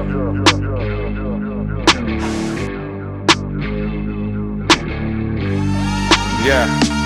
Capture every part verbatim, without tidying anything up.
Yeah,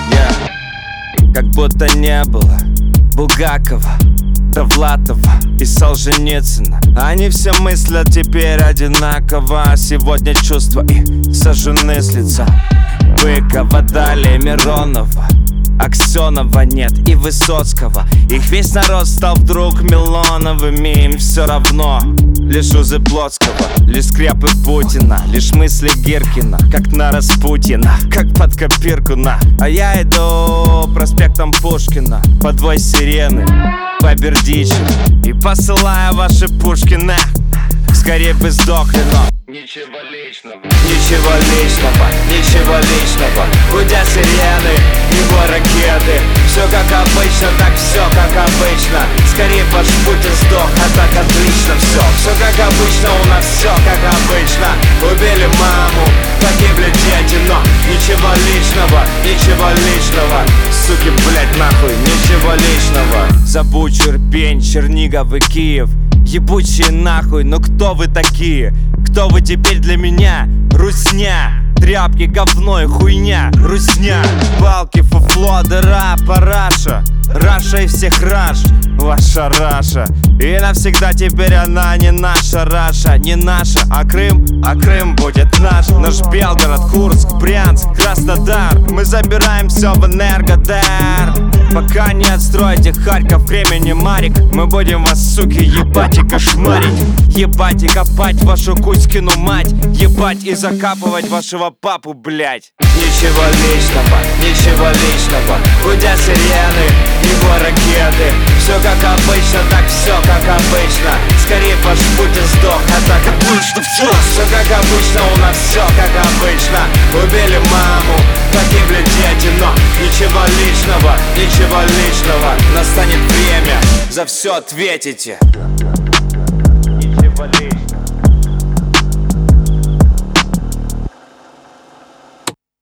yeah. Как будто не было Булгакова, Довлатова и Солженицына. Они все мыслят теперь одинаково. Сегодня чувства их сожжены с лица. Быкова, далее Миронова, Аксенова нет и Высоцкого. Их весь народ стал вдруг Милоновыми. Им все равно, лишь узы Плотского, лишь скрепы Путина, лишь мысли Гиркина, как на Распутина, как под копирку на. А я иду проспектом Пушкина под вой сирены по Бердичеву и посылаю ваши пушки на. Скорее бы сдохли, но ничего личного, ничего личного, ничего личного. Гудят сирены, его ракеты. Все как обычно, так все как обычно. Скорее ваш Путин сдох, а так отлично все. Все как обычно, у нас все как обычно. Убили маму, погибли дети, но ничего личного, ничего личного. Суки, блять, нахуй, ничего личного. Забудь Ирпень, Чернигов и Киев. Ебучие нахуй, ну кто вы такие? Кто вы теперь для меня? Русня, тряпки, говно и хуйня. Русня, палки, фуфло, дыра, параша. Раша и всех раш, ваша Раша. И навсегда теперь она не наша Раша. Не наша, а Крым, а Крым будет наш. Наш Белгород, Курск, Брянск, Краснодар. Мы забираем все в Энергодар. Пока не отстроите Харьков, Кремень и Марик, мы будем вас, суки, ебать и кошмарить. Ебать и копать вашу Кузькину мать. Ебать и закапывать вашего папу, блять. Ничего личного, ничего личного. Гудят сирены, его ракеты. Все как обычно, так все как обычно. Скорее ваш Путин сдох, а так отлично все. Все как обычно, у нас все как обычно. Убили маму, погибли дети, но ничего личного, ничего личного. Настанет время, за все ответите.